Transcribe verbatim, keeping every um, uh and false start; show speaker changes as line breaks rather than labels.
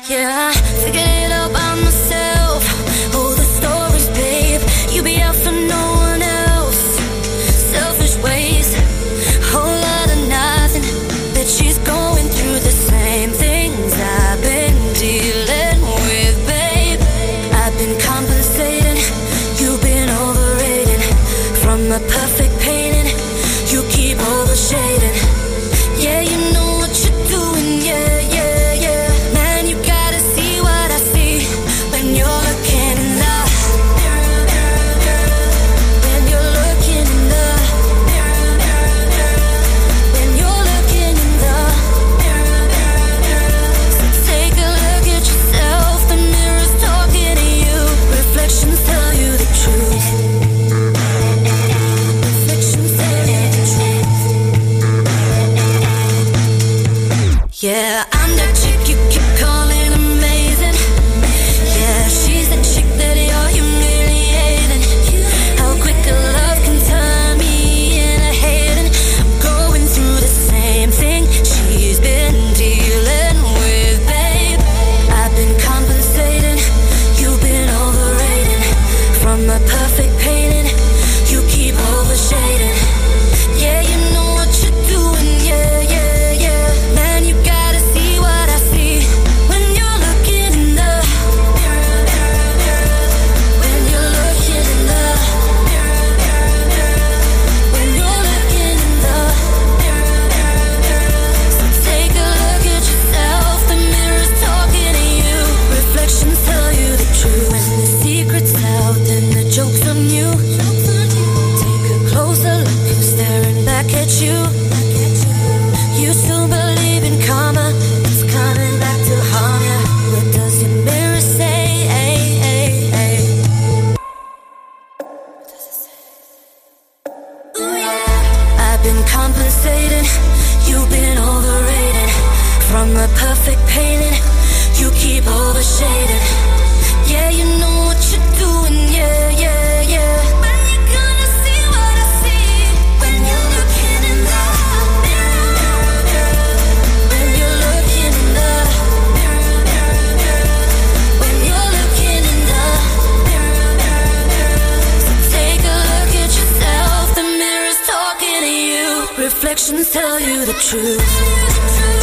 Yeah, I figured it out by myself. Oh, the stories, babe. You be out for no one else. Selfish ways, whole lot of nothing. But she's going through the same things I've been dealing with, babe. I've been compensating, you've been overrated. From a perfect painting, you keep overshading. Yeah, you know what you're doing, yeah, yeah, yeah. Man, you gotta see what I see when you're looking in the mirror, mirror, mirror. When you're looking in the mirror, mirror, mirror. When you're looking in the mirror, mirror, mirror. So take a look at yourself. The mirror's talking to you. Reflections tell you the truth. Reflections tell you the truth. Yeah, I'm the chick you keep calling amazing. Yeah, she's the chick that you're humiliating. How quick a love can turn me into hating. I'm going through the same thing she's been dealing with, babe. I've been compensating, you've been overrated. From a perfect painting, you keep overshading. Yeah, you know what you're doing, yeah, yeah, yeah. Man, you gotta see what I see when you're looking in the mirror, mirror, mirror. When you're looking in the mirror, mirror, mirror. When you're looking in the mirror, mirror, mirror. So take a look at yourself. The mirror's talking to you. Reflections tell you the truth. When the secret's out, then the joke's on you. Take a closer look, who's staring back at you. You still believe in karma, it's coming back to harm ya. What does your mirror say? Hey, hey, hey. Ooh, yeah. I've been compensating, you've been overrated. From a perfect painting, you keep overshading. Yeah, you know what you're doing, yeah, yeah, yeah. When you're gonna see what I see when you're looking in the mirror, mirror, mirror. When you're looking in the mirror, mirror, mirror. When you're looking in the mirror, mirror, mirror. So take a look at yourself. The mirror's talking to you. Reflections tell you the truth.